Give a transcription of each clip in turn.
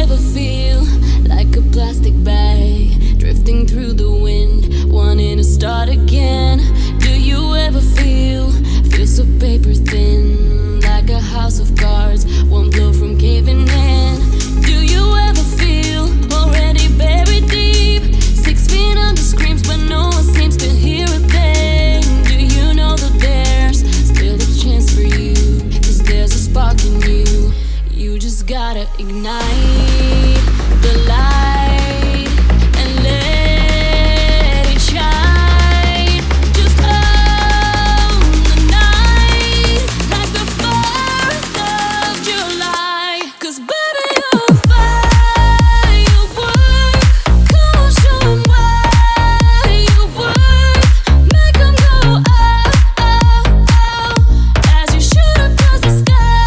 ever feel like a plastic bag drifting through the wind, wanting to start again? Do you ever feel so paper thin, like a house of cards, one blow from caving in? Do you ever feel already buried deep, 6 feet under screams, but no one seems to hear a thing? Do you know that there's still a chance for you? 'Cause there's a spark in you. You just gotta ignite the light and let it shine. Just own the night like the 4th of July. 'Cause baby, you're a firework. Come on, show 'em why you work. Make 'em go oh, oh, oh, as you shoot across the sky.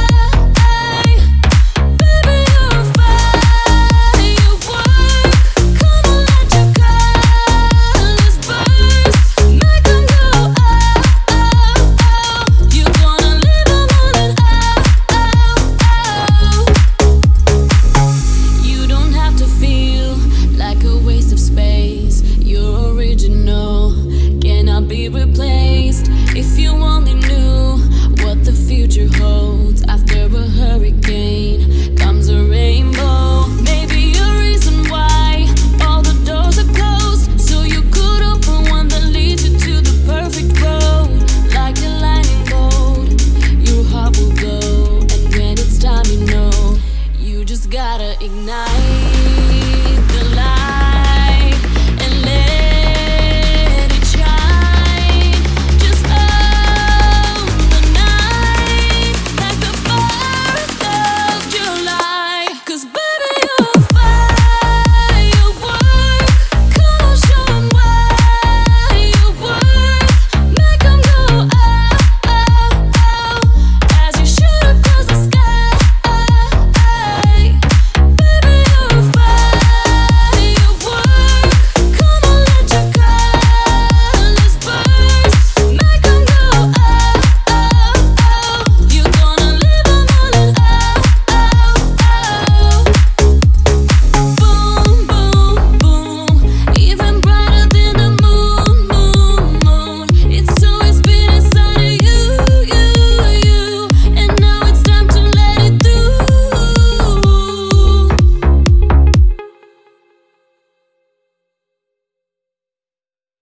Baby, you're a firework. Come on, let your colors burst. Make 'em go oh, oh, oh. You're gonna live on it You don't have to feel like a waste of space. You're original, cannot be replaced. If you only knew what the future holds, after a hurricane comes a rainbow. Maybe a reason why all the doors are closed, so you could open one that leads you to the perfect road. Like a lightning bolt, your heart will glow, and when it's time, you know you just gotta ignite